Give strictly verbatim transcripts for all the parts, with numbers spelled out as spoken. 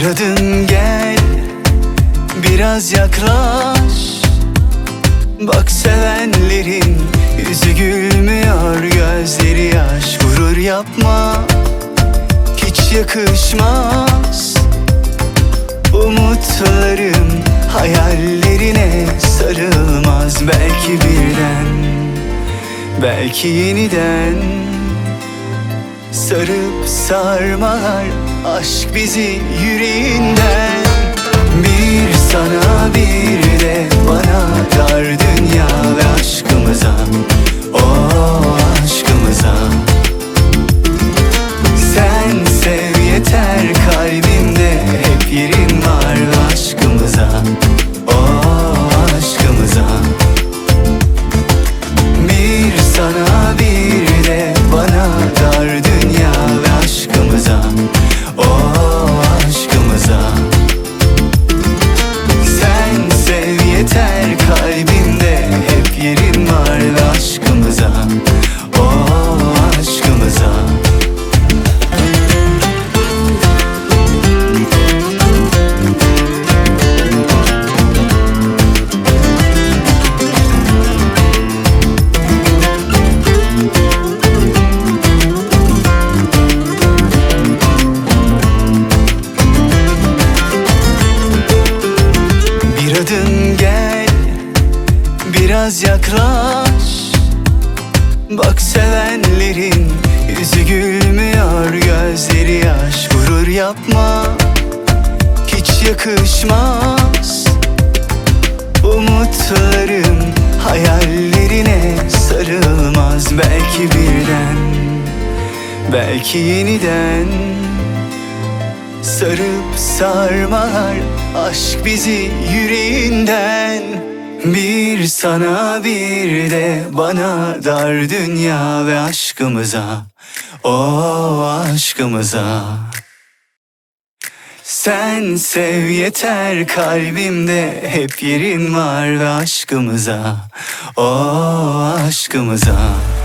Bir adım gel, biraz yaklaş. Bak sevenlerin yüzü gülmüyor, gözleri yaş. Gurur yapma, hiç yakışmaz. Umutlarım hayallerine sarılmaz. Belki birden, belki yeniden sarıp sarmalar aşk bizi yüreğinden. Bir sana bir de bana dar dünya ve aşkımıza, o aşkımıza. Sen sev yeter, kalbimde hep yerin var ve aşkımıza, o aşkımıza. Bir sana bir de bana dar dünya ve aşkımıza, o aşkımıza. Sen sev yeter, kalbimde hep yerin var ve aşkımıza, o aşkımıza. Bir adım gel, biraz yaklaş. Bak sevenlerin yüzü gülmüyor, gözleri yaş. Gurur yapma, hiç yakışmaz. Umutlarım hayallerine sarılmaz. Belki birden, belki yeniden sarıp sarmalar aşk bizi yüreğinden. Bir sana bir de bana dar dünya ve aşkımıza, o aşkımıza. Sen sev yeter, kalbimde hep yerin var ve aşkımıza, o aşkımıza.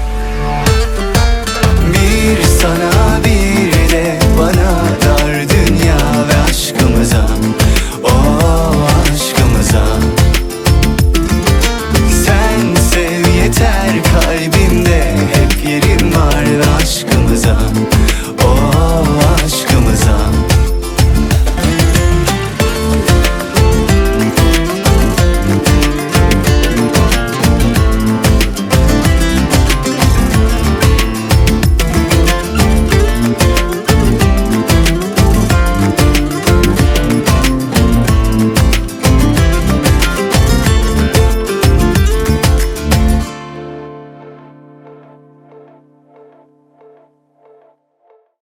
Bir sana bir de bana dar dünya ve aşkımıza, o aşkımıza. Sen sev yeter, kalbimde hep yerin var ve aşkımıza,